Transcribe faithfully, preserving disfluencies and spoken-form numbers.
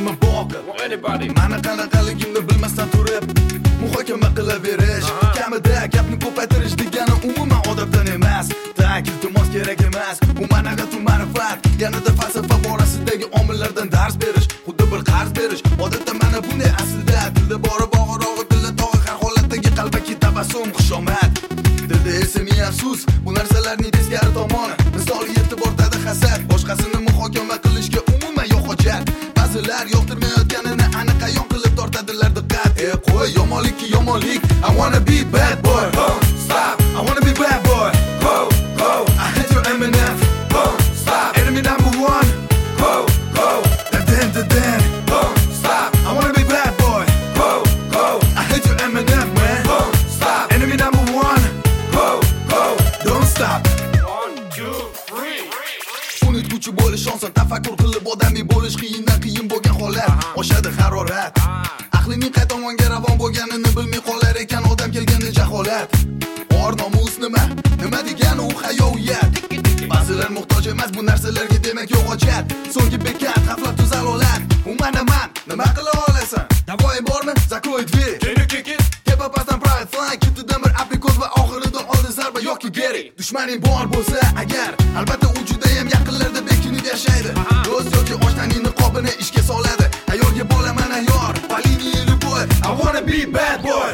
nima boqib mani qanaqaligimni bilmasdan turib muhokama qilaverish, kamida gapni ko'paytirish degani umuman odatdan emas. Tak iltimos kerak emas, u managa tu manfaat, yanada falsafa borasidagi omillardan dars berish, xuddi bir qarz berish. Odatda mana bunday aslida, tilda bori bog'irog'i, dilda tog'i, har holatdagi qalbaki tabassum, xushomad. Dilda esa ming afsus, bu narsalarning teskari tomoni. Misol yetib ortadi hasad, boshqasini muhokama qilishga umuman yo'q hojat. Ba'zilar yoqtirmayotganini aniq ayon qilib tortadilar diqqat. Ey qo'y, yomonlikki yomonlik. I wanna be bad boy. Boom, stop. I wanna be bad boy. Go, go. I hate your Eminem. Boom, stop. Enemy number one. Go, go. Da dan da dan. Boom, stop. I wanna be bad boy. Go, go. I hate your Eminem, man. Boom, stop. Enemy number one. Go, go. Don't stop. One, two, three. Unutguchi bo'lish oson, tafakkur qilib odamiy bo'lish qiyindan qiyin bo'lgan holat. Oshadi harorat. Aqlining qay tomonga ravon bo'lganini bilmay qolar ekan odam kelganda jaholat. Or nomus nima? Nima degani u hayoyat? Ba'zilar muhtoj emas bu narsalarga, demak yo'q hojat. So'nggi bekat, g'aflat tu zalolat. U mana man, nima qila olasan? Davoyim bormi? Zakroy dверь. Kepa pasdan pride flying, ketidan bir aprikot va oxirida oldi zarba yoki geri. Dushmaning bor bo'lsa agar, albatta u juda ham yaqinlarda bekinib yashaydi. Do'st yoki oshnaning niqobini ishga soladi. Ayolga bolaman ayyor, I wanna be bad boy.